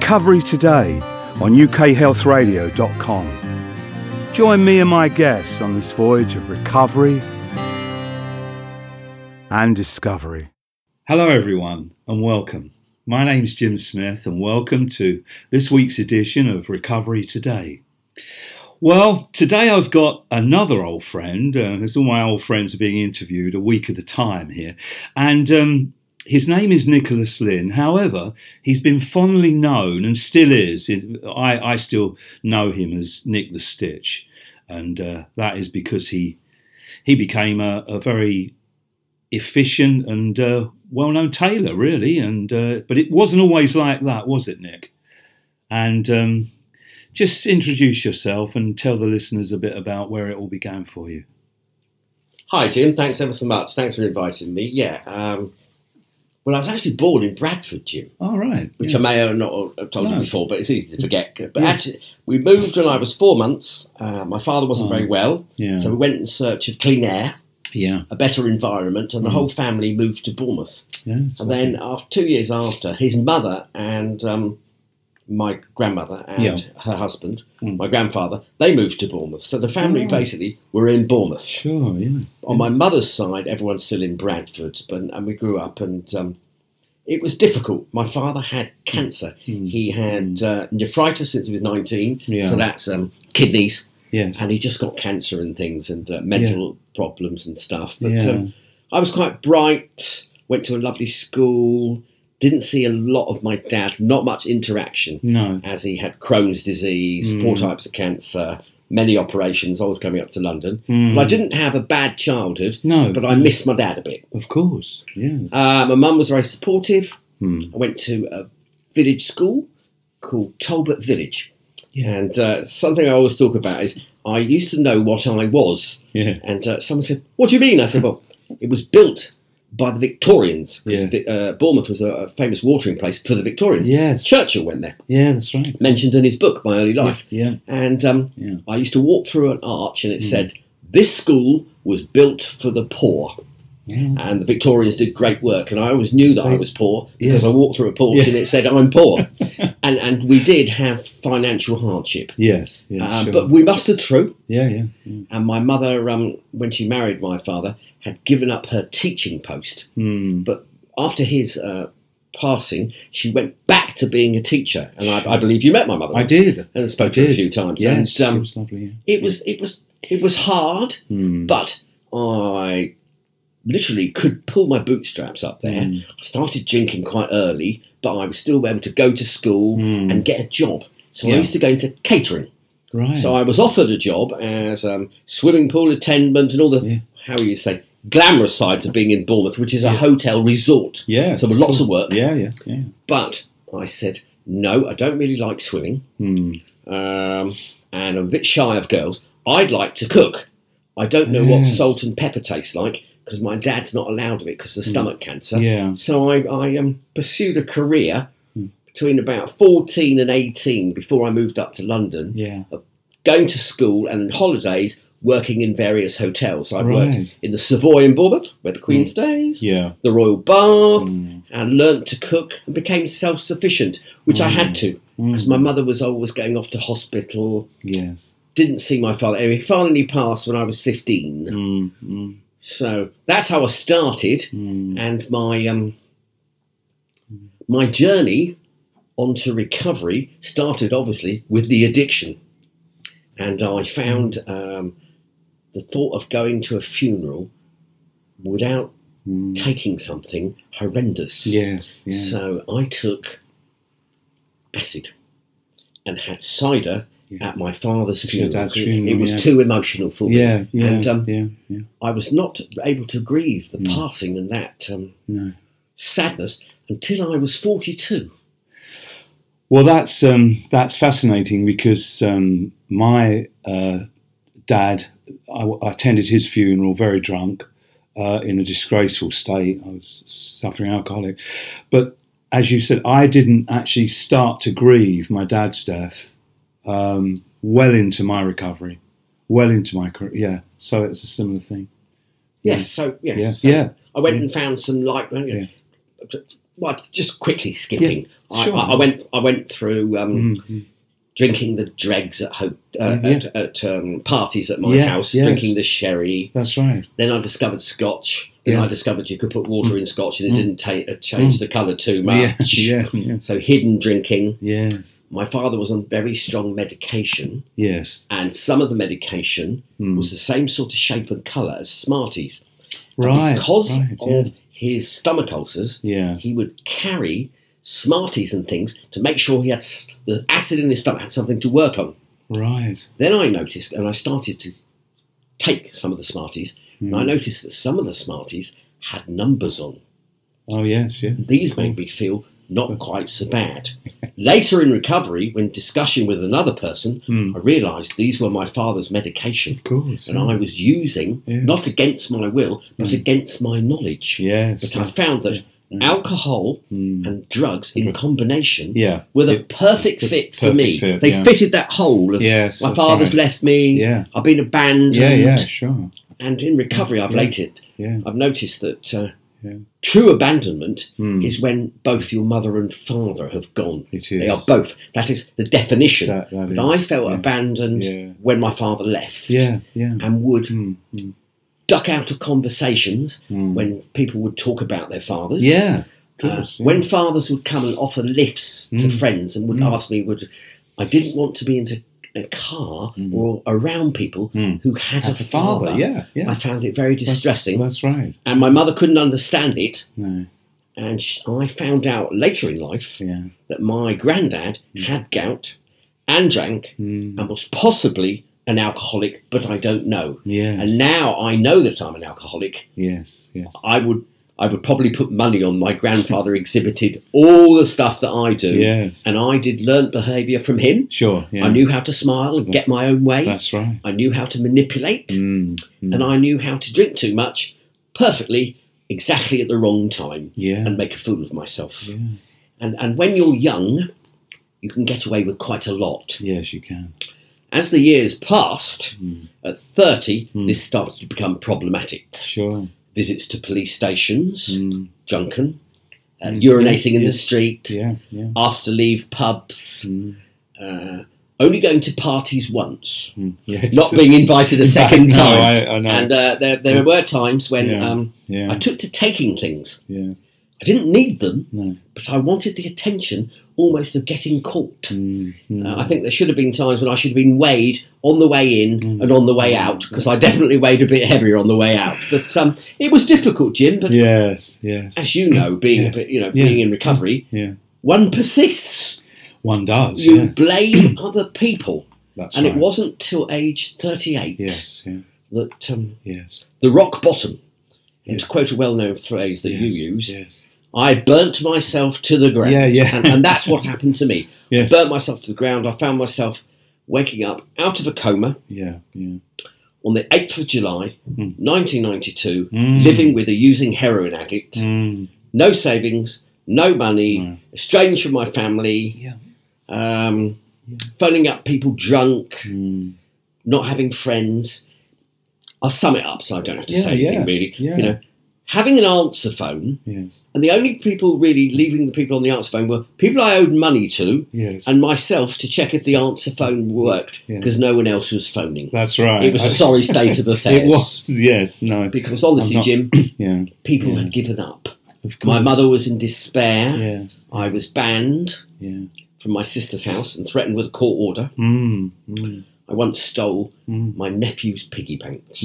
Recovery Today on ukhealthradio.com. Join me and my guests on this voyage of recovery and discovery. Hello everyone and welcome. My name's Jim Smith and welcome to this week's edition of Recovery Today. Well, today I've got another old friend, as all my old friends are being interviewed a week at a time here, and his name is Nicholas Lynn. However, he's been fondly known and still is. I still know him as Nick the Stitch, and that is because he became a very efficient and well-known tailor, really. But it wasn't always like that, was it, Nick? And just introduce yourself and tell the listeners a bit about where it all began for you. Hi, Jim. Thanks ever so much. Thanks for inviting me. Well, I was actually born in Bradford, Jim. Oh, right. Which I may or not have told you before, but it's easy to forget. But actually, we moved when I was 4 months. My father wasn't very well, so we went in search of clean air, a better environment, and the whole family moved to Bournemouth. And then, after 2 years after, his mother and my grandmother and her husband, my grandfather, they moved to Bournemouth. So the family basically were in Bournemouth. Sure, yes. On my mother's side, everyone's still in Bradford, and we grew up, and it was difficult. My father had cancer. He had nephritis since he was 19, so that's kidneys. Yes. And he just got cancer and things, and mental problems and stuff. But I was quite bright, went to a lovely school. Didn't see a lot of my dad, not much interaction, as he had Crohn's disease, 4 types of cancer, many operations, always coming up to London. But I didn't have a bad childhood, but I missed my dad a bit. Of course, my mum was very supportive. I went to a village school called Talbot Village. And something I always talk about is I used to know what I was. And someone said, "What do you mean?" I said, "Well, it was built by the Victorians, because Bournemouth was a famous watering place for the Victorians. Yes. Churchill went there. Yeah, that's right. Mentioned in his book, My Early Life. And I used to walk through an arch and it said, "This school was built for the poor." And the Victorians did great work, and I always knew that I was poor because I walked through a porch and it said, "I'm poor." and we did have financial hardship. Yes. Sure. But we mustered through. And my mother, when she married my father, had given up her teaching post. But after his passing, she went back to being a teacher. And I believe you met my mother. I did. And spoke to her a few times. Yes, and was lovely, it was hard, but I literally could pull my bootstraps up there. I started drinking quite early, but I was still able to go to school and get a job. So I used to go into catering. Right. So I was offered a job as swimming pool attendant and all the, how you say, glamorous sides of being in Bournemouth, which is a hotel resort. Yes. So lots of work. Yeah. But I said, no, I don't really like swimming. And I'm a bit shy of girls. I'd like to cook. I don't know what salt and pepper tastes like, because my dad's not allowed of it because of stomach cancer. So I pursued a career between about 14 and 18 before I moved up to London, of going to school and holidays, working in various hotels. So I worked in the Savoy in Bournemouth, where the Queen stays, the Royal Bath, and learnt to cook and became self-sufficient, which I had to, because my mother was always going off to hospital. Didn't see my father. Anyway, he finally passed when I was 15. So that's how I started, and my journey onto recovery started obviously with the addiction, and I found the thought of going to a funeral without taking something horrendous. So I took acid and had cider at my father's funeral. It was too emotional for me. And I was not able to grieve the passing and that sadness until I was 42. Well, that's fascinating, because my dad, I attended his funeral very drunk, in a disgraceful state. I was suffering alcoholic. But as you said, I didn't actually start to grieve my dad's death well into my recovery, well into my career. So it's a similar thing. Yes. So I went and found some well, just quickly skipping. Yeah, sure. I went through drinking the dregs at parties at my house, drinking the sherry. That's right. Then I discovered Scotch. Then I discovered you could put water in Scotch and it didn't change the colour too much. Yeah. So hidden drinking. Yes. My father was on very strong medication. Yes. And some of the medication was the same sort of shape and colour as Smarties. Right. And because of his stomach ulcers, he would carry Smarties and things to make sure he had the acid in his stomach had something to work on. Right. Then I noticed, and I started to take some of the Smarties, and I noticed that some of the Smarties had numbers on. Oh, yes. These made me feel not quite so bad. Later in recovery, when discussion with another person, I realised these were my father's medication. Of course. And I was using, not against my will, but against my knowledge. Yes. But I found that alcohol and drugs in combination were the perfect fit for me. They fitted that hole of my father's left me, I've been abandoned. Yeah, sure. And in recovery, I've noticed that true abandonment is when both your mother and father have gone. It is. They are both. That is the definition. That but is, I felt abandoned when my father left. And would duck out of conversations when people would talk about their fathers. When fathers would come and offer lifts to friends and would ask me, I didn't want to be into a car or around people who had a father. I found it very distressing. That's right. And my mother couldn't understand it. No. And I found out later in life that my granddad had gout and drank and was possibly an alcoholic, but I don't know. And now I know that I'm an alcoholic. Yes. I would probably put money on my grandfather exhibited all the stuff that I do. And I did learnt behaviour from him. Sure. I knew how to smile and get my own way. That's right. I knew how to manipulate. And I knew how to drink too much perfectly, exactly at the wrong time and make a fool of myself. And when you're young, you can get away with quite a lot. Yes, you can. As the years passed, at 30, this started to become problematic. Sure. Visits to police stations, drunken, urinating in the street, asked to leave pubs, only going to parties once, not being invited a second time. I know. And there were times when I took to taking things. I didn't need them, but I wanted the attention almost of getting caught. I think there should have been times when I should have been weighed on the way in and on the way out, because I definitely weighed a bit heavier on the way out. But it was difficult, Jim. But yes. as you know, being being in recovery, one persists. One does. You blame other people. That's and right. It wasn't till age 38 that the rock bottom, and to quote a well-known phrase that you use, I burnt myself to the ground. And that's what happened to me. I burnt myself to the ground. I found myself waking up out of a coma on the 8th of July, 1992, living with a using heroin addict, no savings, no money, estranged from my family, phoning up people drunk, not having friends. I'll sum it up so I don't have to say anything really. You know, having an answer phone, and the only people really leaving the people on the answer phone were people I owed money to, and myself to check if the answer phone worked, because no one else was phoning. That's right. It was a sorry state of affairs. It was, because honestly, Jim, people had given up. My mother was in despair. I was banned from my sister's house and threatened with a court order. I once stole my nephew's piggy banks.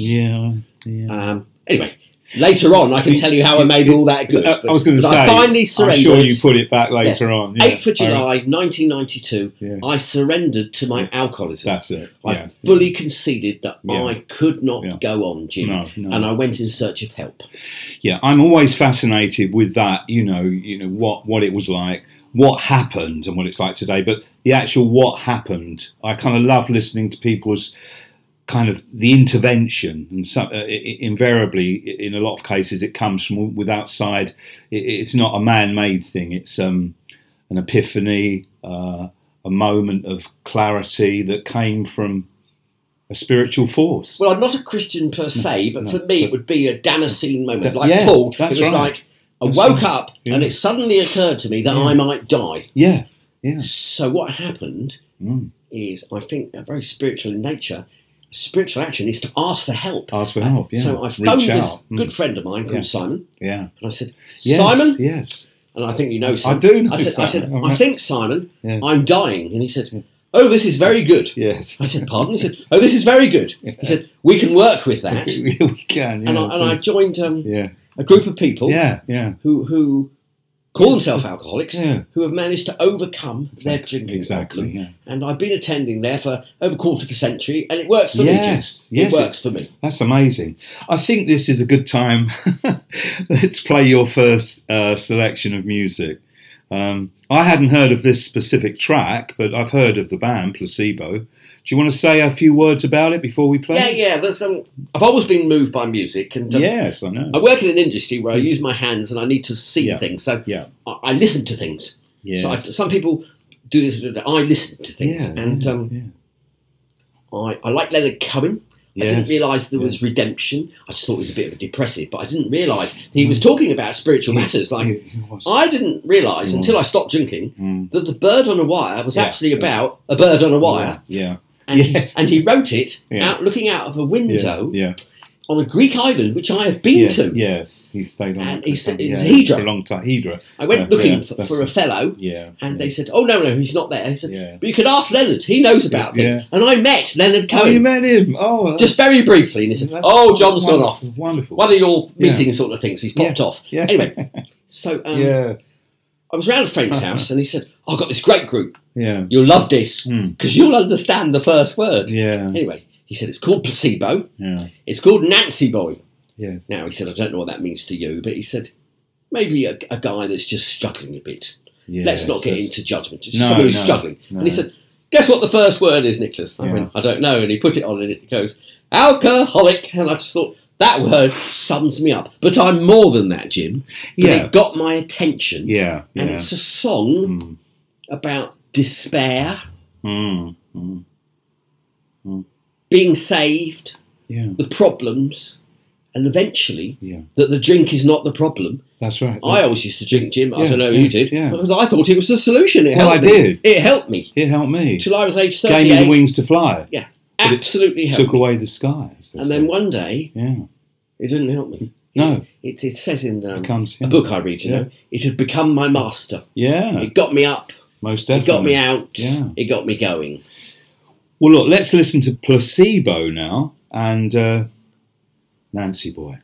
Anyway, later on, I can tell you how I made all that good. I was going to say, I finally surrendered. I'm sure you put it back later on. 8th of July, 1992, I surrendered to my alcoholism. That's it. I fully conceded that I could not go on, Jim, and I went in search of help. I'm always fascinated with that. You know what it was like, what happened, and what it's like today. But the actual what happened, I kind of love listening to people's kind of the intervention, and invariably, in a lot of cases, it comes from with outside. It's not a man-made thing. It's an epiphany, a moment of clarity that came from a spiritual force. Well, I'm not a Christian per se, but for me, it would be a Damascene moment. Like Paul, it was like I woke up and it suddenly occurred to me that I might die. Yeah, yeah. So what happened is, I think, a very spiritual in nature. Spiritual action is to ask for help. Ask for help, yeah. So I phoned this good friend of mine called Simon. Yeah. And I said, Simon? Yes. And I think you know Simon. I do know I said, Simon. I think, Simon, I'm dying. And he said, oh, this is very good. Yes. I said, pardon? He said, oh, this is very good. He said, we can work with that. We can, yeah. And I joined a group of people who call themselves alcoholics, who have managed to overcome their drinking problem. Yeah. And I've been attending there for over a quarter of a century, and it works for me. Yes, it works for me. That's amazing. I think this is a good time. Let's play your first selection of music. I hadn't heard of this specific track, but I've heard of the band Placebo. Do you want to say a few words about it before we play? Yeah. There's I've always been moved by music, and yes, I know. I work in an industry where I use my hands and I need to see things. So I listen to things. Yeah. So some people do this. I listen to things, I like Leonard Cohen. I didn't realise there was redemption. I just thought it was a bit of a depressive, but I didn't realise he was talking about spiritual matters. I didn't realise until I stopped drinking that The Bird on a Wire was actually about a bird on a wire. Yeah. And he wrote it out looking out of a window on a Greek island, which I have been to. Yes, he stayed on. And it's Hydra. For a long time. Hydra. I went looking for a fellow, and they said, "Oh no, he's not there." He said, "But you could ask Leonard. He knows about things." And I met Leonard Cohen. Oh, you met him? Oh, just very briefly, and he said, "Oh, John's gone off. Wonderful. One of your meeting sort of things. He's popped off." Yeah. Anyway, so I was around a friend's house, and he said, "I've got this great group. Yeah, you'll love this because you'll understand the first word." Yeah. Anyway, he said it's called Placebo. Yeah. It's called Nancy Boy. Yeah. Now, he said, I don't know what that means to you, but he said, maybe a guy that's just struggling a bit. Yes, let's not get into judgment. Just someone who's struggling. No. And he said, guess what the first word is, Nicholas? I went, I don't know. And he put it on and it goes, alcoholic. And I just thought, that word sums me up. But I'm more than that, Jim. But it got my attention. Yeah. And it's a song about despair, being saved, the problems, and eventually that the drink is not the problem. That's right. I always used to drink, Jim. I don't know who you did. Because I thought it was the solution. It helped me. Did. It helped me. It helped me. Till I was age 38. Gave me the wings to fly. Yeah. Absolutely helped took away the skies. And then one day, it didn't help me. No. It says in a book I read, you know, it had become my master. Yeah. It got me up. Most definitely. It got me out. Yeah. It got me going. Well, look, let's listen to Placebo now and Nancy Boy.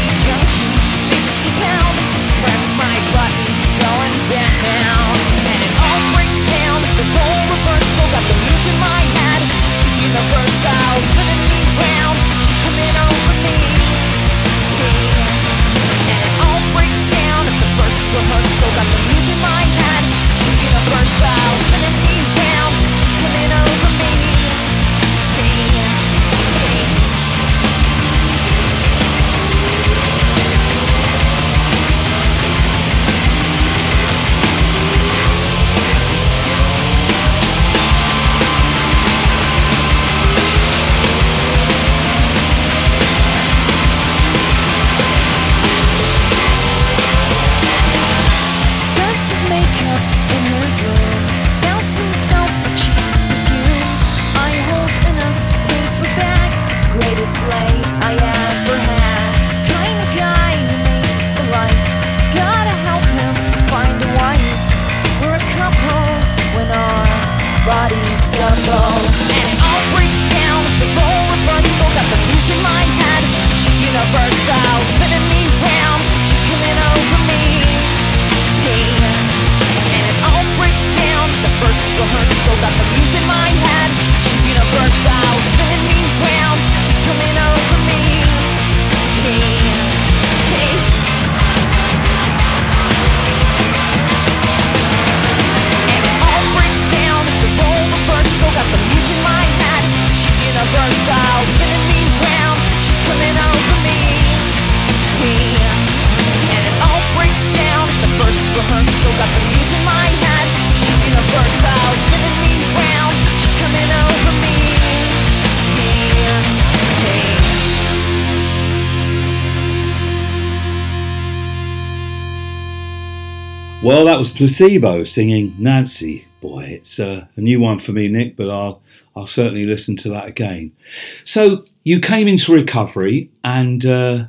Press my button, going down, and his room, douse himself with cheap perfume. Eye holes in a paper bag, greatest lay I ever had. Kind of guy who mates for life, gotta help him find a wife. We're a couple when our bodies double, and it all breaks down with the role reversal. Got the blues in my head, she's universal, spinning me round, she's coming over me. And it all breaks down with the first rehearsal. Got the blues in my head, she's universal, spinning me round, she's coming over me. And it all breaks down with the role reversal. Got the blues in my head, she's universal, spinning me round, she's coming over me. And it all breaks down at the first rehearsal. Got the blues in my head, she's universal, spinning me round, she's coming over me. Well, that was Placebo singing Nancy. Boy, it's a new one for me, Nick, but I'll certainly listen to that again. So you came into recovery, and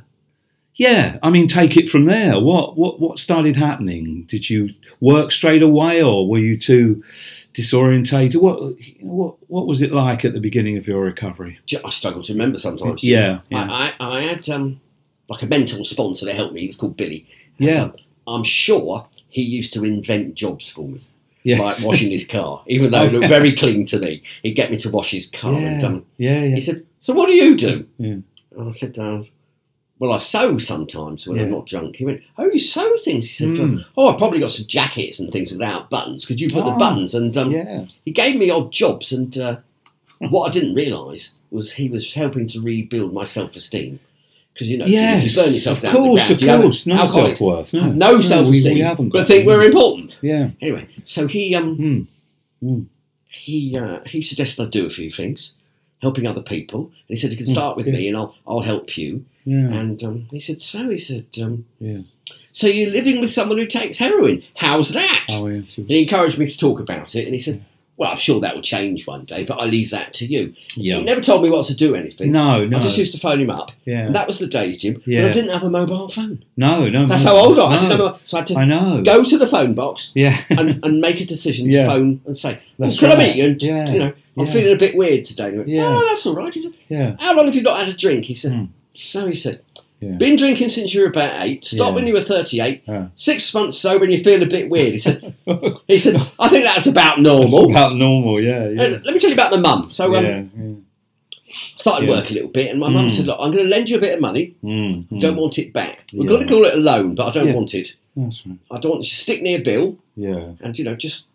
take it from there. What started happening? Did you work straight away, or were you too disorientated? What was it like at the beginning of your recovery? I struggle to remember sometimes. Yeah. I had like a mental sponsor that helped me. He was called Billy. Yeah. And, I'm sure he used to invent jobs for me. Yes. Like washing his car, even though it looked very clean to me. He'd get me to wash his car. Yeah. And Yeah. he said, "So what do you do?" Yeah. And I said, "Well, I sew sometimes when Yeah. I'm not drunk." He went, "Oh, you sew things?" He said, "Oh, I've probably got some jackets and things without buttons. Could you put the buttons?" And he gave me odd jobs. And what I didn't realise was he was helping to rebuild my self-esteem. Because, if you burn yourself down Of course, no alcoholics self-worth. have no self-esteem, we haven't but got think that. we're important. Yeah. Anyway, so he suggested I do a few things, helping other people. And he said, "You can start with me, and I'll help you." Yeah. And he said, "So you're living with someone who takes heroin? How's that?" Oh, yeah. And he encouraged me to talk about it, and he said, "Well, I'm sure that will change one day, but I leave that to you." Yeah. He never told me what to do anything. No. I just used to phone him up. Yeah. And that was the days, Jim, Yeah. when I didn't have a mobile phone. No. That's how old I was. I didn't have so I had to go to the phone box Yeah. and make a decision to Yeah. phone and say, That's "Can I right. meet you?" And, Yeah. I'm feeling a bit weird today. And he went, Yeah. "Oh, that's all right." He said, Yeah. "How long have you not had a drink?" He said, he said, "Been drinking since you were about 8, stopped when you were 38, 6 months sober and you feel a bit weird." He said, "I think that's about normal." That's about normal, yeah. And let me tell you about my mum. So I started work a little bit, and my mum said, "Look, I'm going to lend you a bit of money. Don't want it back. We're going to call it a loan, but I don't want it. That's right. I don't want you to stick near Bill. Yeah. And, just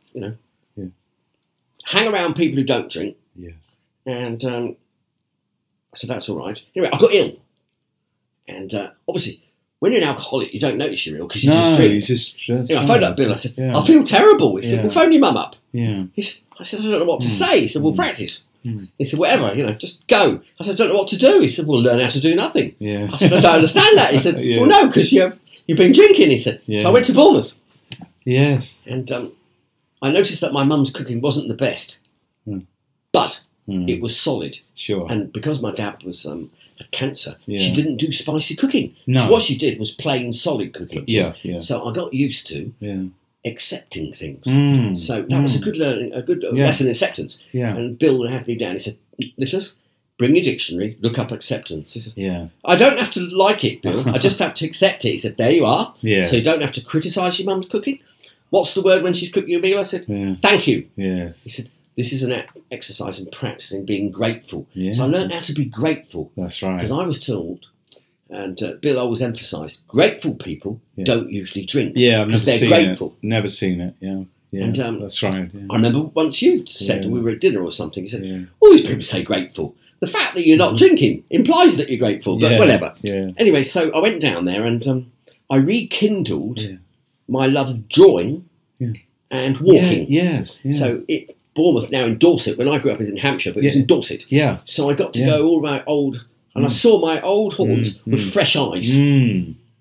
hang around people who don't drink." Yes. And I said, "That's all right." Anyway, I got ill. And obviously, when you're an alcoholic, you don't notice you're ill because you just drink. I phoned up Bill. I said, "I feel terrible." He said, "Well, phone your mum up." Yeah. I said, "I don't know what to say." He said, "Well, practice." He said, "Whatever, just go." I said, "I don't know what to do." He said, "Well, learn how to do nothing." Yeah. I said, "I don't understand that." He said, "Well, no, because you've been drinking." He said. So I went to Bournemouth. Yes. And I noticed that my mum's cooking wasn't the best, but it was solid. Sure. And because my dad was had cancer, Yeah. she didn't do spicy cooking. No. So what she did was plain solid cooking. Yeah. So I got used to accepting things. Mm. So that was a good learning, a good lesson in acceptance. Yeah. And Bill had me down. He said, "Nicholas, bring your dictionary, look up acceptance." He said, Yeah. "I don't have to like it, Bill. I just have to accept it." He said, "There you are. Yes. So you don't have to criticise your mum's cooking. What's the word when she's cooking you a meal?" I said, Yeah. "Thank you." Yes. He said, "This is an exercise in practicing being grateful." Yeah. So I learned how to be grateful. That's right. Because I was told, and Bill always emphasised, grateful people don't usually drink. Yeah, I've because never they're seen grateful. it. Never seen it. Yeah. Yeah. And, that's right. Yeah. I remember once you said Yeah. we were at dinner or something, you said, Yeah. "All these people say grateful. The fact that you're not drinking implies that you're grateful," but Yeah. whatever. Yeah. Anyway, so I went down there and I rekindled my love of drawing and walking. Yeah. Yes. Yeah. So Bournemouth, now in Dorset, when I grew up, is in Hampshire, but it was in Dorset. Yeah. So I got to go all my old, and I saw my old haunts with fresh eyes. Mm.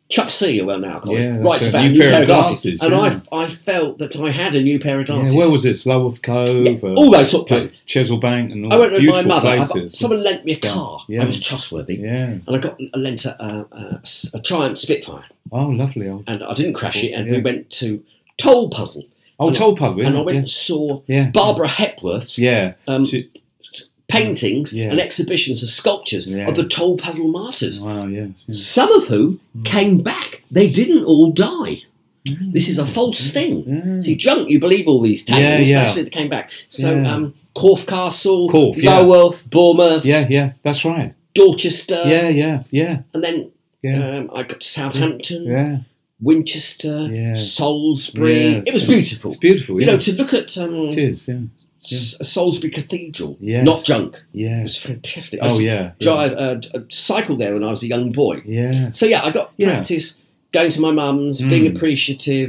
Chuck C, well now, call Yeah, it, that's writes a about a new pair of glasses. And yeah. I felt that I had a new pair of glasses. Yeah, where was this? Lulworth Cove? Yeah, all those sort of places. Chesilbank and all I went with my beautiful mother. places. Someone lent me a car. Yeah. I was trustworthy. Yeah. And I lent a Triumph Spitfire. Oh, lovely. And I didn't crash it. And yeah. we went to Tolpuddle. Oh, Tolpuddle, yeah. And I went and saw Yeah. Barbara Hepworth's paintings Yes. and exhibitions of sculptures Yes. of the Tolpuddle martyrs. Wow, yes. Some of whom came back. They didn't all die. This is a false thing. Yeah. See, drunk, you believe all these tales, Yeah. especially they came back. So, Yeah. Corfe Castle, Corfe, yeah. Lulworth, Bournemouth, Yeah, that's right. Dorchester, Yeah. and then Yeah. I got to Southampton, Yeah. Winchester, Yeah. Salisbury. Yes. It was beautiful. It's beautiful, You yeah. know, to look at It is, yeah. Salisbury Cathedral, Yes. not drunk. It was Yes. fantastic. Oh, I yeah. cycled there when I was a young boy. Yeah. So yeah, I got Yeah. practice going to my mum's, being appreciative,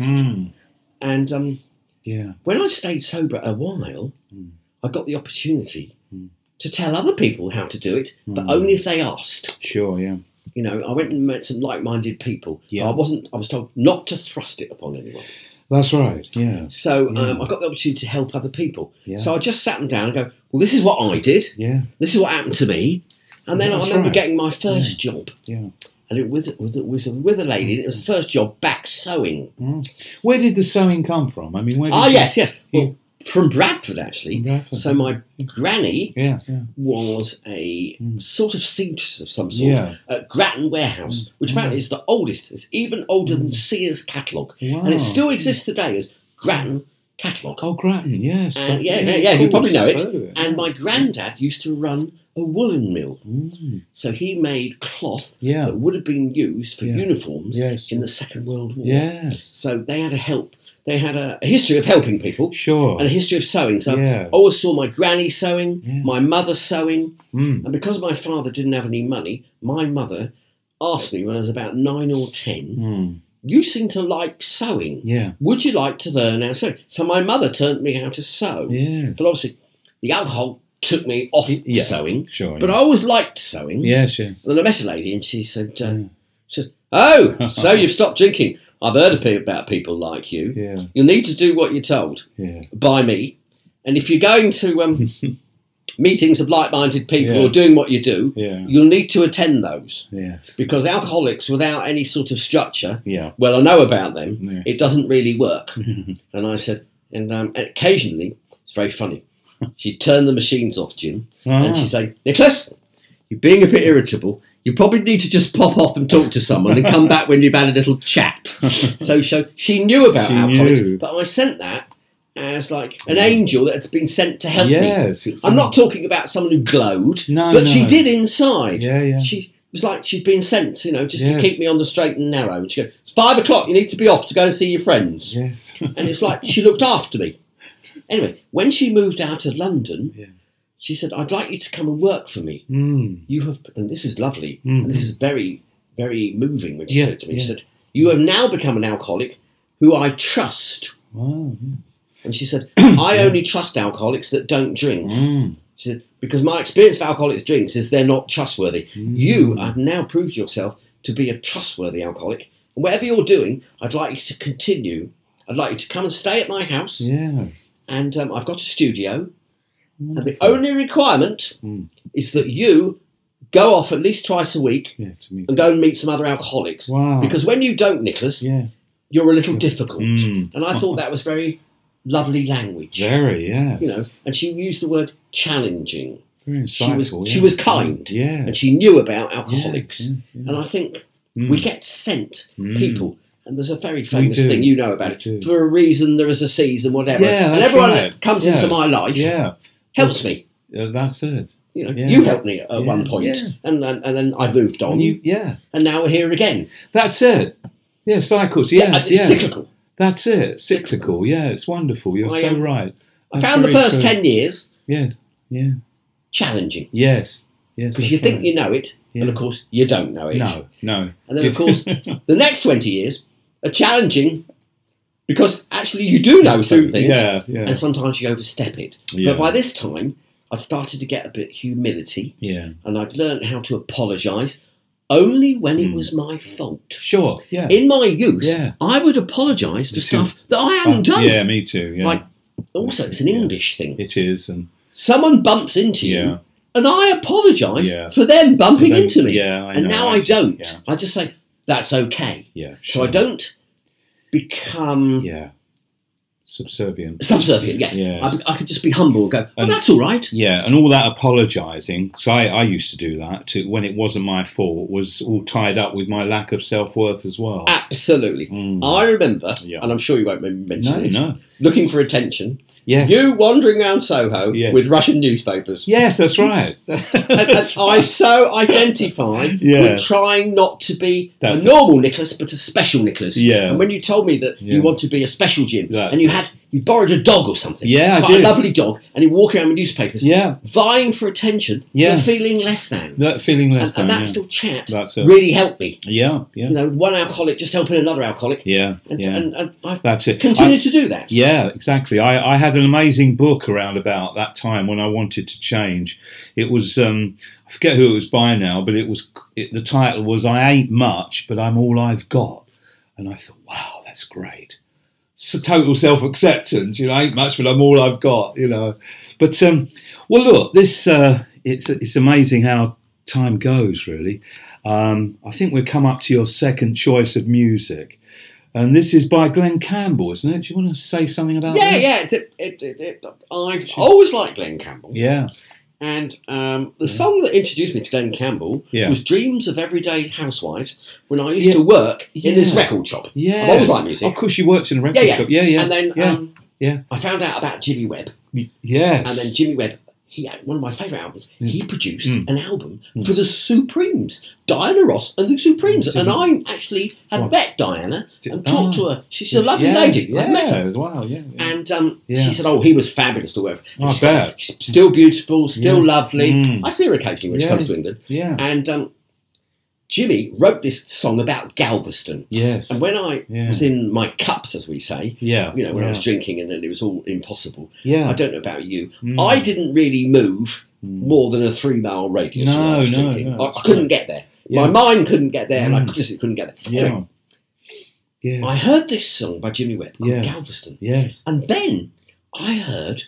and Yeah. when I stayed sober a while, I got the opportunity to tell other people how to do it, but only if they asked. Sure, yeah. You know, I went and met some like-minded people. Yeah. I was told not to thrust it upon anyone. That's right, yeah. So I got the opportunity to help other people. Yeah. So I just sat them down and go, well, this is what I did. Yeah. This is what happened to me. And then That's I remember right. getting my first job. Yeah. And it was with a lady, and it was the first job back sewing. Where did the sewing come from? I mean, where did Yes. Well, from Bradford, actually. From Bradford. So my granny Yeah. was a sort of seamstress of some sort at Grattan Warehouse, which apparently is the oldest. It's even older than Sears catalogue. Wow. And it still exists today as Grattan catalogue. Oh, Grattan, yes. And yeah, of you probably know course. it. I've heard of And my granddad used to run a woolen mill. So he made cloth Yeah. that would have been used for Yeah. uniforms Yes. in the Second World War. Yes. So they had They had a history of helping people Sure. and a history of sewing. So Yeah. I always saw my granny sewing, Yeah. my mother sewing. Mm. And because my father didn't have any money, my mother asked me when I was about 9 or 10, you seem to like sewing. Yeah. Would you like to learn how to sew? So my mother turned me how to sew. Yes. But obviously, the alcohol took me off Yeah. sewing. Sure. But I always liked sewing. Yes, yes. And then I met a lady and she said, oh, so you've stopped drinking. I've heard about people like you. Yeah. You'll need to do what you're told Yeah. by me. And if you're going to meetings of like-minded people Yeah. or doing what you do, Yeah. you'll need to attend those. Yes. Because alcoholics without any sort of structure, Yeah. well, I know about them, Yeah. it doesn't really work. And I said, and occasionally, it's very funny, she'd turn the machines off, Jim, and she'd say, Nicholas, you're being a bit irritable. You probably need to just pop off and talk to someone and come back when you've had a little chat. So she knew about alcoholics, but I sent that as like an angel that had been sent to help me. Yes. I'm not talking about someone who glowed, No, but no. she did inside. Yeah, yeah. She was like she'd been sent, just Yes. to keep me on the straight and narrow. And she goes, it's 5 o'clock, you need to be off to go and see your friends. Yes. And it's like she looked after me. Anyway, when she moved out of London, Yeah. she said, I'd like you to come and work for me. You have, and this is lovely, and this is very, very moving when she said to me, she said, you have now become an alcoholic who I trust. Wow. Yes. And she said, I only trust alcoholics that don't drink. She said, because my experience of alcoholics drinks is they're not trustworthy. You have now proved yourself to be a trustworthy alcoholic. And whatever you're doing, I'd like you to continue. I'd like you to come and stay at my house. Yes. And I've got a studio. And the only requirement is that you go off at least twice a week Yeah, to me. and go and meet some other alcoholics. Wow. Because when you don't, Nicholas, Yeah. you're a little difficult. And I thought that was very lovely language. Very, yes. And she used the word challenging. Very She was insightful, she yeah. was kind. Yeah. And she knew about alcoholics. Yeah, yeah. And I think we get sent people. And there's a very famous do. thing, you know about We it. do. For a reason, there is a season, whatever. Yeah, and that's everyone right. that comes Yeah. into my life helps me. That's it. You Yeah. You helped me at one point, yeah. and then I've moved on, and now we're here again. That's it. Yeah, cycles. Yeah, It's cyclical. That's it. Cyclical. Yeah, it's wonderful. You're so right. I That's found the very first true. 10 years Yeah, yeah. challenging Yes, yes. because you think you know it, and Yeah. of course you don't know it. No. And then of course the next 20 years are challenging because actually you do know some things, Yeah. and sometimes you overstep it. Yeah. But by this time, I'd started to get a bit humility. Yeah. And I'd learned how to apologise. only when it was my fault. Sure, yeah. In my youth, Yeah. I would apologise for Me too. stuff that I hadn't done. Yeah, me too. Yeah. Like, also, it's an English thing. It is, and Someone bumps into you, yeah, and I apologise Yeah. for them bumping Then- into me. Yeah, I And know, now I don't. Yeah, I just say, that's okay. yeah. So I don't become Yeah, subservient. subservient, yes. Yes. I could just be humble and go, oh, And- that's all right. Yeah, and all that apologising, because I used to do that when it wasn't my fault, was all tied up with my lack of self-worth as well. Absolutely. Mm. I remember, Yeah. and I'm sure you won't mention it, No. looking for attention, Yes. you wandering around Soho Yeah. with Russian newspapers. Yes, that's right. And I so identify Yes. with trying not to be That's a normal Nicholas, but a special Nicholas. Yeah. And when you told me that you Yes. want to be a special Jim, That's and you it. borrowed a dog or something, Yeah, I quite a did. lovely dog, and you walk around with newspapers, Yeah, vying for attention, Yeah. but feeling less than. that feeling less And than. that Yeah. little chat That's it. really helped me. Yeah, yeah, You know, one alcoholic just helping another alcoholic, yeah, and, yeah. and I've That's it. continued to do that. Yeah, exactly. I had an amazing book around about that time when I wanted to change. It was I forget who it was by now, but the title was "I Ain't Much, but I'm All I've Got," and I thought, wow, that's great. So total self-acceptance, I ain't much, but I'm all I've got, But well, look, this it's amazing how time goes, really. I think we've come up to your second choice of music. And this is by Glenn Campbell, isn't it? Do you want to say something about Yeah, this? yeah. I've always liked Glenn Campbell. Yeah. And the song that introduced me to Glenn Campbell Yeah. was Dreams of Everyday Housewives when I used Yeah. to work in this Yeah. record shop. Yeah. I've always liked music. Of course, you worked in a record Yeah, yeah. shop. Yeah, yeah. And then yeah. Yeah. I found out about Jimmy Webb. Yes. And then Jimmy Webb, he had one of my favourite albums. Yeah. He produced Mm. an album for the Supremes, Diana Ross and the Supremes. And I actually had What? met Diana and talked to her. She's a lovely Yes, lady. Yeah, I met her. as well. Yeah. Yeah. And Yeah. she said, "Oh, he was fabulous to work with." I She- bet. She's still beautiful, still Yeah. lovely. Mm. I see her occasionally when she Yeah. comes to England. Yeah. And Jimmy wrote this song about Galveston. Yes. And when I Yeah. was in my cups, as we say, Yeah. when I yeah. was drinking and then it was all impossible. Yeah. I don't know about you. Mm. I didn't really move Mm. more than a 3-mile radius when I No, was no, drinking. no, I that's couldn't right. get there. Yeah. My mind couldn't get there, and I Mm. just couldn't get there. Yeah. Anyway, Yeah. I heard this song by Jimmy Webb called Yes. Galveston, Yes. and then I heard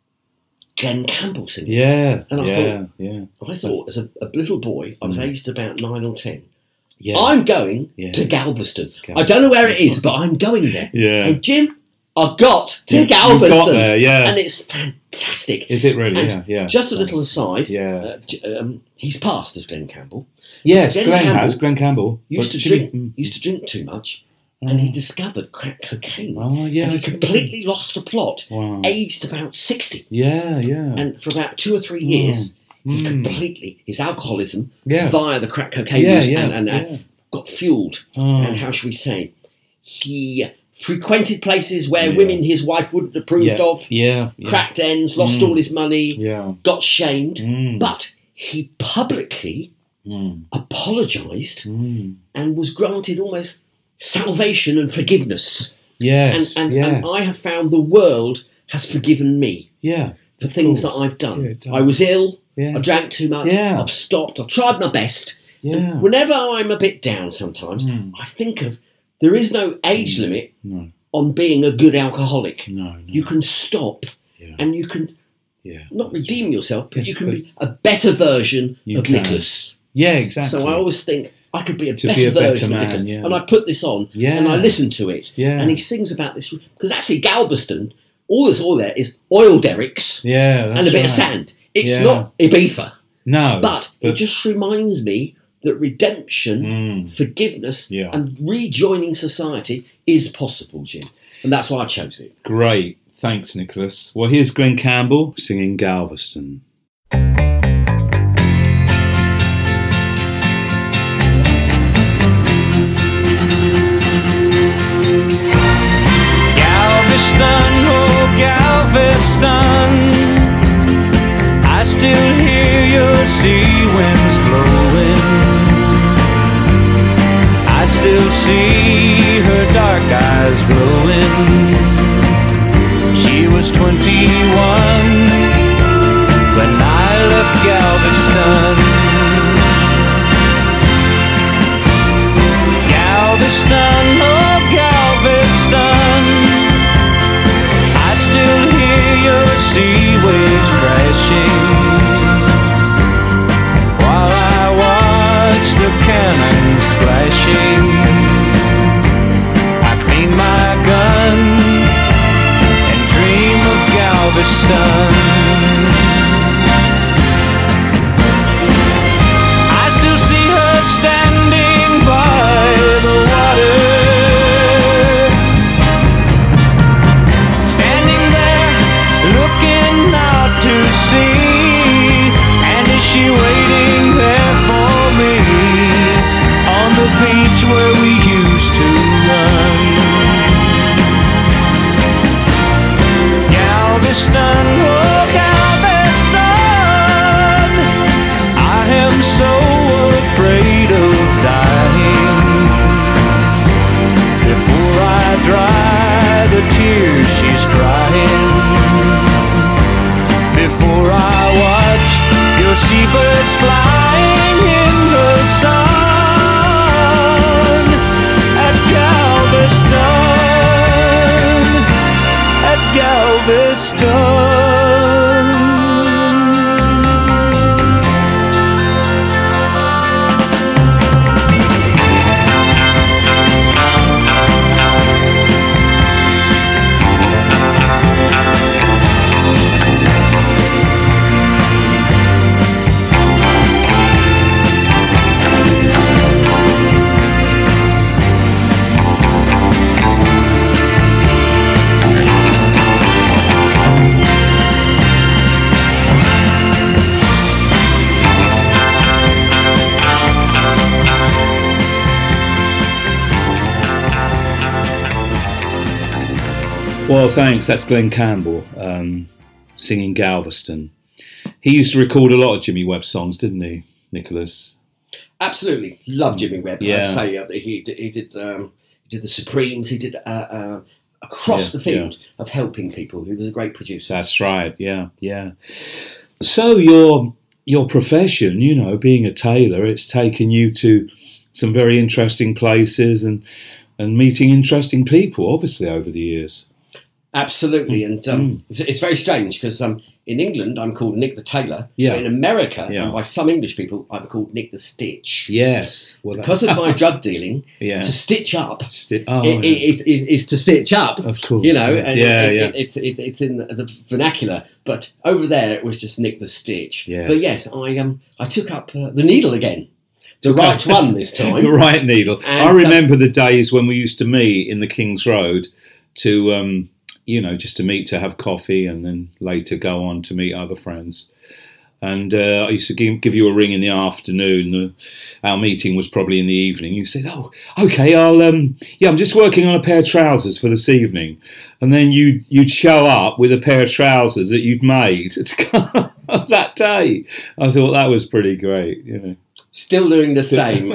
Glenn Campbell singing. Yeah. And I yeah. Yeah. I thought, as a little boy, I was Mm. aged about 9 or 10. Yeah. I'm going Yeah. to Galveston. Galveston. I don't know where it is, but I'm going there. Yeah. And Jim, I got to You've Galveston. got there. Yeah. And it's fantastic. Is it really? And Yeah. Yeah. Just a little aside, Yeah. he's passed as Glenn Campbell. Yes. Glenn Glenn Campbell has. Glenn Campbell Used But to Jimmy- drink, Mm. used to drink too much, and he discovered crack cocaine. Oh yeah. And he okay. completely lost the plot. Wow. Aged about 60, Yeah. Yeah. and for about 2 or 3 years, he Mm. completely his alcoholism Yeah. via the crack cocaine Yeah. use Yeah. and yeah. got fueled. Oh. And how should we say, he frequented places where Yeah. women his wife wouldn't have approved yeah. of, Yeah. Yeah. cracked ends, lost Mm. all his money, Yeah. got shamed, Mm. but he publicly Mm. apologised Mm. and was granted almost salvation and forgiveness. Yes. And yes. I have found the world has forgiven me Yeah. for things that course. I've done. Yeah, it does. I was ill, Yeah. I drank too much, Yeah. I've stopped, I've tried my best. Yeah. And whenever I'm a bit down sometimes, Mm. I think of there is no age limit No. on being a good alcoholic. No. No. You can stop Yeah. and you can Yeah. not redeem yourself, but Yeah, you can but be a better version You of can. Nicholas. Yeah. Exactly. So I always think I could be a To better be a better version man, of Nicholas. yeah. And I put this on Yeah. and I listen to it. Yeah. And he sings about this because actually Galveston, all that's all there is oil derricks Yeah. That's and a bit right. of sand. It's Yeah. not Ibiza, No. but it just reminds me that redemption, Mm. forgiveness, Yeah. and rejoining society is possible, Jim. And that's why I chose it. Great. Thanks, Nicholas. Well, here's Glenn Campbell singing Galveston. Galveston, oh Galveston, I still hear your sea winds blowing. I still see her dark eyes glowing. She was 21 when I left Galveston. she waiting there for me on the beach where we used to run. Galveston, oh Galveston, I am so afraid of dying. Before I dry the tears she's crying, before I watch your seabirds flying in the sun at Galveston, at Galveston. Well, thanks. That's Glenn Campbell singing Galveston. He used to record a lot of Jimmy Webb songs, didn't he, Nicholas? Absolutely, love Jimmy Webb. Yeah. I say he did the Supremes. He did across the field of helping people. He was a great producer. That's right. Yeah. So your profession, you know, being a tailor, it's taken you to some very interesting places and meeting interesting people, obviously, over the years. Absolutely, and it's very strange because in England I'm called Nick the Tailor, but in America, and by some English people, I'm called Nick the Stitch. Yes, well, because of my drug dealing. To stitch up is to stitch up. Of course, you know, and it's in the vernacular. But over there, it was just Nick the Stitch. Yes. But yes, I took up the needle again. The right one this time. The right needle. And I remember the days when we used to meet in the King's Road to, just to meet to have coffee and then later go on to meet other friends. And I used to give you a ring in the afternoon. Our meeting was probably in the evening. You said, "Oh, okay, I'm just working on a pair of trousers for this evening." And then you'd show up with a pair of trousers that you'd made that day. I thought that was pretty great, you know. Still doing the same.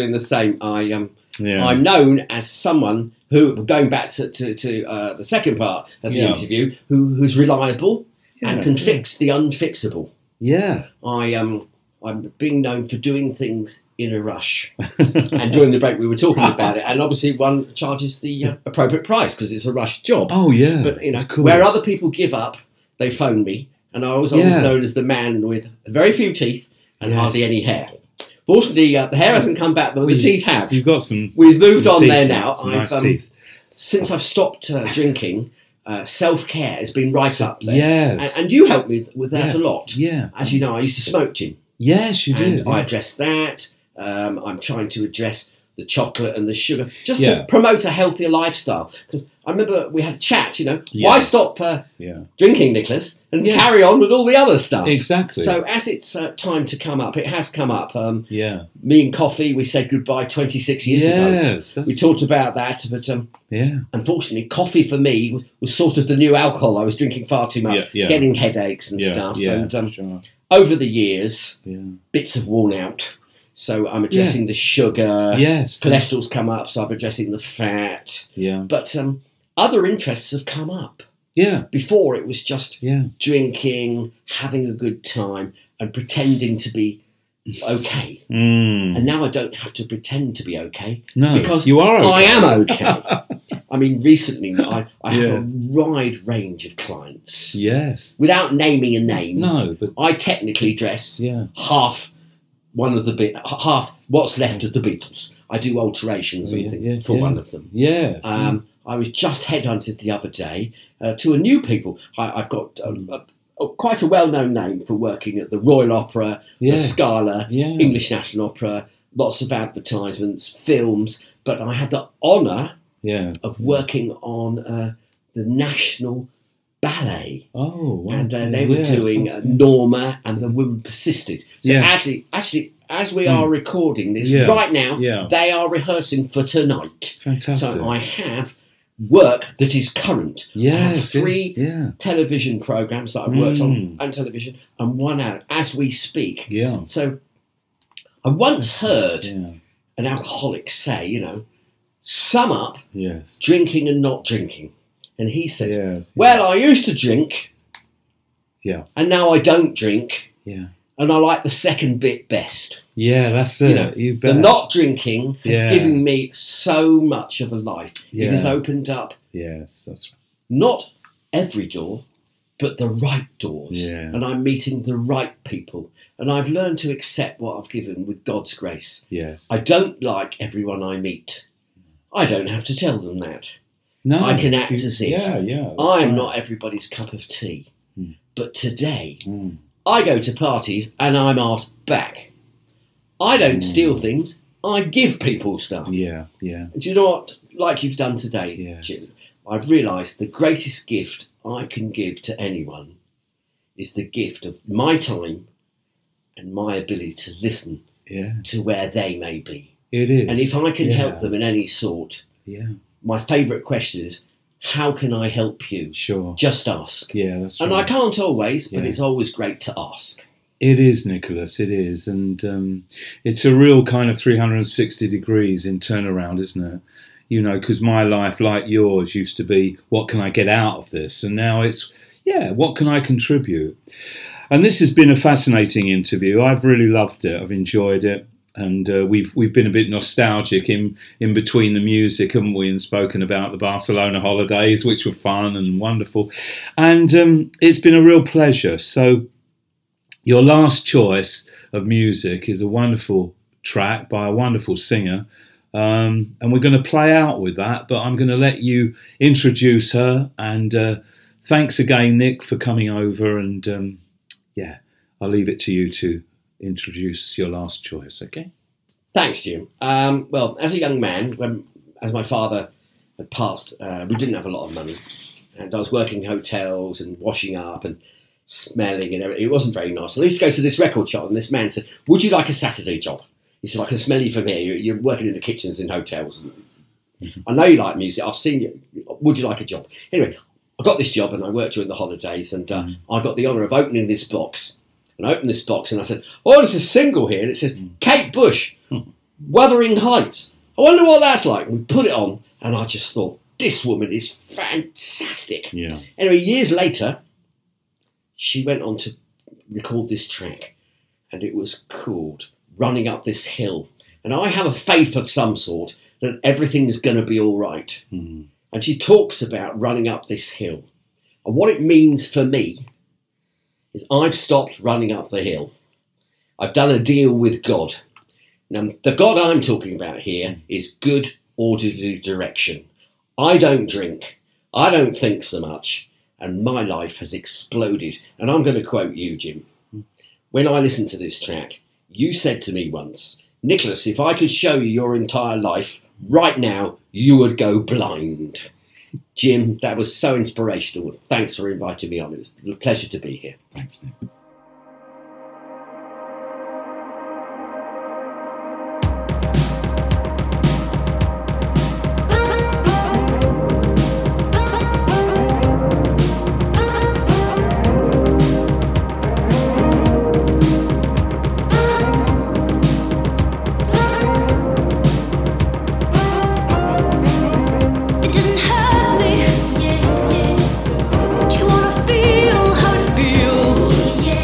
I'm known as someone who, going back to the second part of the interview, who's reliable and can fix the unfixable. Yeah. I'm being known for doing things in a rush. And during the break, we were talking about it. And obviously, one charges the appropriate price because it's a rush job. Oh, yeah. But, where other people give up, they phone me. And I was always known as the man with very few teeth and hardly any hair. Fortunately, the hair hasn't come back, but the teeth have. You've got some. We've moved on there now. Nice teeth. Since I've stopped drinking, self-care has been right up there. Yes. And you helped me with that a lot. Yeah. As you know, I used to smoke, Jim. Yes, you did. I addressed that. I'm trying to address the chocolate and the sugar, just to promote a healthier lifestyle. Because I remember we had a chat, why stop drinking, Nicholas, and carry on with all the other stuff? Exactly. So as it's time to come up, it has come up. Me and coffee, we said goodbye 26 years ago. We talked about that, but unfortunately, coffee for me was sort of the new alcohol. I was drinking far too much, getting headaches and stuff. And over the years, bits have worn out. So I'm addressing the sugar. Yes. Cholesterol's come up, so I'm addressing the fat. Yeah. But other interests have come up. Yeah. Before it was just drinking, having a good time, and pretending to be okay. And now I don't have to pretend to be okay. No, because you are okay. I am okay. I mean, recently I have a wide range of clients. Yes. Without naming a name. No, but I technically dress half what's left of the Beatles. I do alterations for one of them. Yeah. I was just headhunted the other day to a new people. I've got quite a well-known name for working at the Royal Opera, the Scala, English National Opera, lots of advertisements, films. But I had the honour of working on the National ballet. Oh, wow. And they were doing Norma, and the woman persisted. So actually, as we are recording this right now, they are rehearsing for tonight. Fantastic. So I have work that is current. Yes, I have 3 television programs that I've worked on, and television, and 1 out as we speak. Yeah. So I once heard an alcoholic say, sum up drinking and not drinking. And he said, well, I used to drink, and now I don't drink, and I like the second bit best. Yeah, that's it. You bet. The not drinking has given me so much of a life. Yeah. It has opened up that's right. not every door, but the right doors. Yeah. And I'm meeting the right people. And I've learned to accept what I've given with God's grace. Yes. I don't like everyone I meet. I don't have to tell them that. No, I can act as if I'm not everybody's cup of tea. But today, I go to parties and I'm asked back. I don't steal things. I give people stuff. Yeah. Do you know what? Like you've done today, Jim, I've realised the greatest gift I can give to anyone is the gift of my time and my ability to listen to where they may be. It is. And if I can help them in any sort, my favourite question is, how can I help you? Sure. Just ask. Yeah, that's right. And I can't always, but it's always great to ask. It is, Nicholas, it is. And it's a real kind of 360 degrees in turnaround, isn't it? Because my life, like yours, used to be, what can I get out of this? And now it's, what can I contribute? And this has been a fascinating interview. I've really loved it. I've enjoyed it. And we've been a bit nostalgic in between the music, haven't we, and spoken about the Barcelona holidays, which were fun and wonderful. And it's been a real pleasure. So your last choice of music is a wonderful track by a wonderful singer. And we're going to play out with that, but I'm going to let you introduce her. And thanks again, Nick, for coming over. And I'll leave it to you to introduce your last choice, okay? Thanks, Jim. Well, as a young man, as my father had passed, we didn't have a lot of money, and I was working in hotels and washing up and smelling and everything. It wasn't very nice. I used to go to this record shop, and this man said, "Would you like a Saturday job?" He said, "I can smell you from here. You're working in the kitchens in hotels. I know you like music. I've seen you. Would you like a job?" Anyway, I got this job, and I worked during the holidays, and I got the honour of opening this box. And I opened this box and I said, "Oh, there's a single here." And it says, "Kate Bush, Wuthering Heights. I wonder what that's like." And we put it on and I just thought, this woman is fantastic. Yeah. Anyway, years later, she went on to record this track, and it was called Running Up This Hill. And I have a faith of some sort that everything's going to be all right. And she talks about running up this hill. And what it means for me is I've stopped running up the hill. I've done a deal with God. Now, the God I'm talking about here is good, orderly direction. I don't drink. I don't think so much. And my life has exploded. And I'm going to quote you, Jim. When I listened to this track, you said to me once, "Nicholas, if I could show you your entire life right now, you would go blind." Jim, that was so inspirational. Thanks for inviting me on. It was a pleasure to be here. Thanks, Nick. It doesn't hurt me. Do you wanna feel how it feels?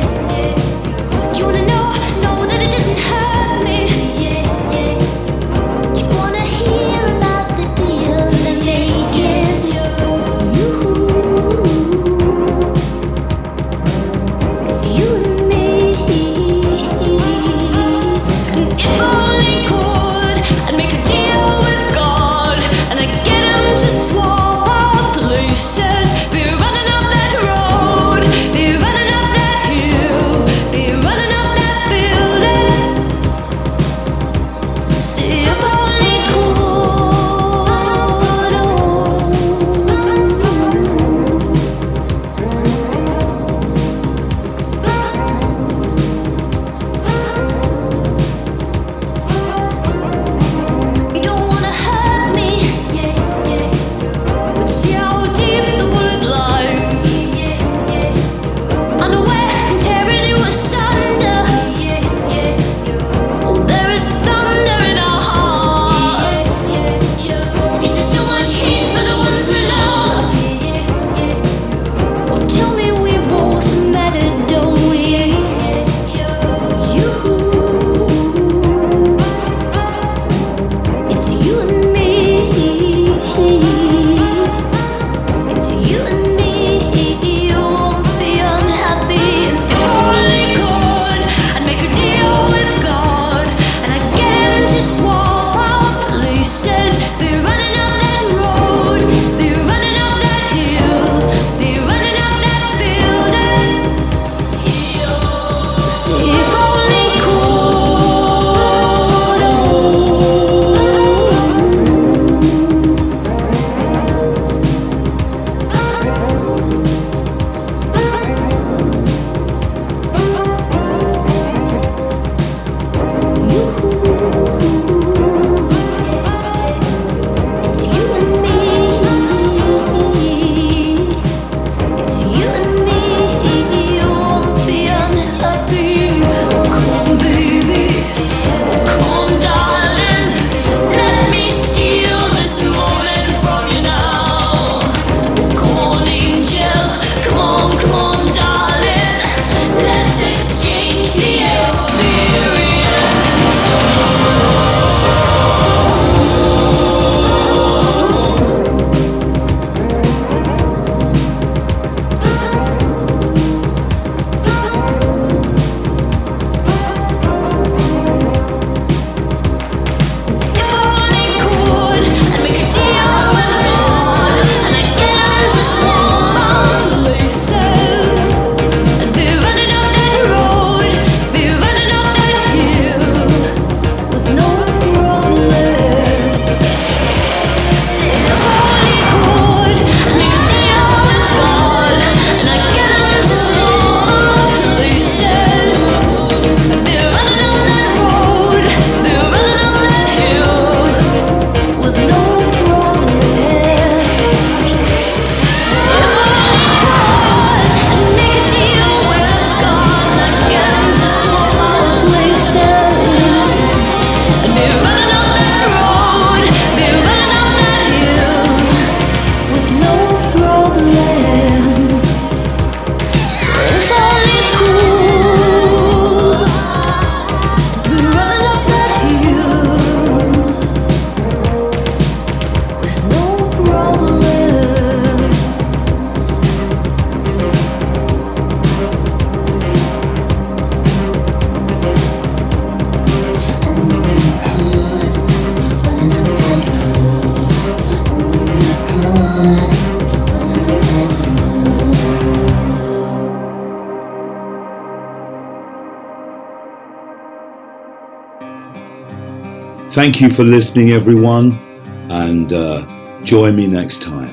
Thank you for listening, everyone, and join me next time.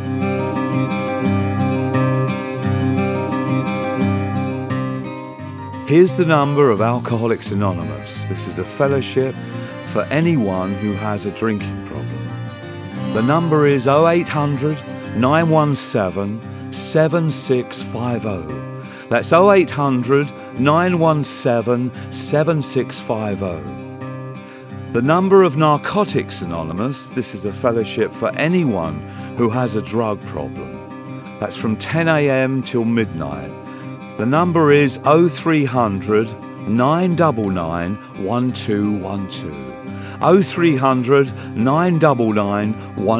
Here's the number of Alcoholics Anonymous. This is a fellowship for anyone who has a drinking problem. The number is 0800 917 7650. That's 0800 917 7650. The number of Narcotics Anonymous. This is a fellowship for anyone who has a drug problem. That's from 10 a.m. till midnight. The number is 0300 999 1212. 0300 999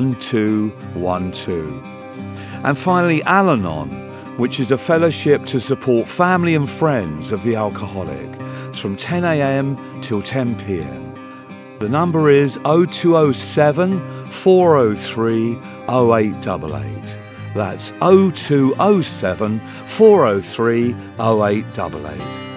1212. And finally, Al-Anon, which is a fellowship to support family and friends of the alcoholic. It's from 10 a.m. till 10 p.m. The number is 0207 403 0888. That's 0207 403 0888.